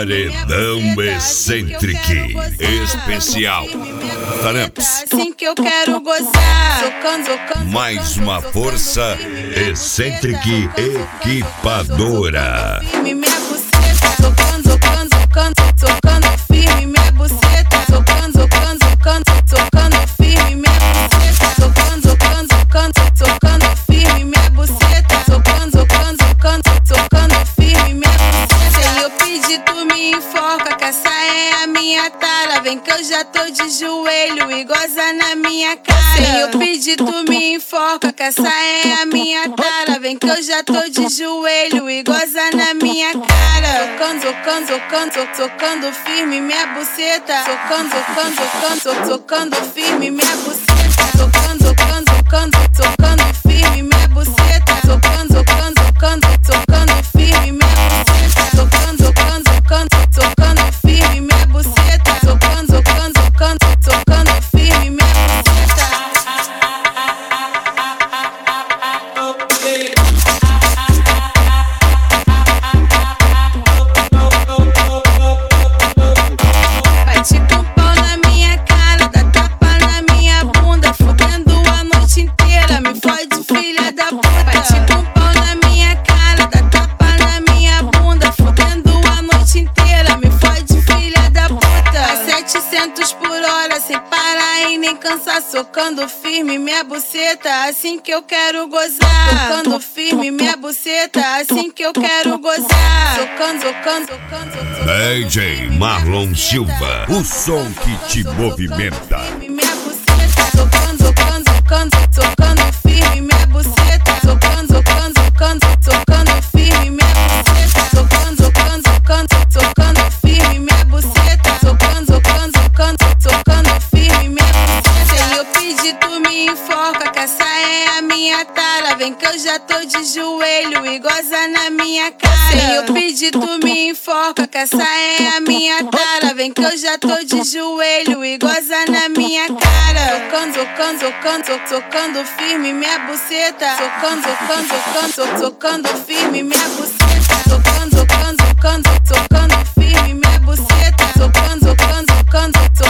Paredão Eccentric Especial Taramps. Assim que eu quero gozar. Mais uma força Eccentric Equipadora. Firme minha buceta, tocando firme minha buceta, tocando firme minha buceta, tocando firme minha buceta, tocando firme minha buceta. Sem eu pedir tu me enforca, que essa é a minha tara. Vem que eu já tô de joelho e goza na minha cara. Sem eu pedir tu me enforca, que essa é a minha tara. Vem que eu já tô de joelho e goza na minha cara. Tocando firme minha buceta, tocando firme minha buceta, tocando firme minha buceta, tocando firme minha buceta, tocando firme minha buceta, tocando firme minha buceta. Bate com pau na minha cara, dá tapa na minha bunda, fudendo a noite inteira, me fode filha da puta. Bate com pau na minha cara, dá tapa na minha bunda, fudendo a noite inteira, me fode filha da puta. A 700 por hora, sem parar e nem cansar, socando firme minha buceta, assim que eu quero gozar. Tocando firme minha buceta, assim que eu quero gozar. Tocando DJ Marlon Silva, o som que te movimenta. minha buceta, tocando firme minha buceta, tocando firme minha buceta, tocando firme minha buceta, tocando firme minha buceta. Sem eu pedir tu me enforca, que essa é a minha tara. Vem que eu já tô de joelho e goza na minha cara. Sem eu pedir tu me enforca, que essa é a minha tara. Vem que eu já tô de joelho e goza na minha cara. Tocando firme minha buceta, tocando firme minha buceta, tocando firme minha buceta, tocando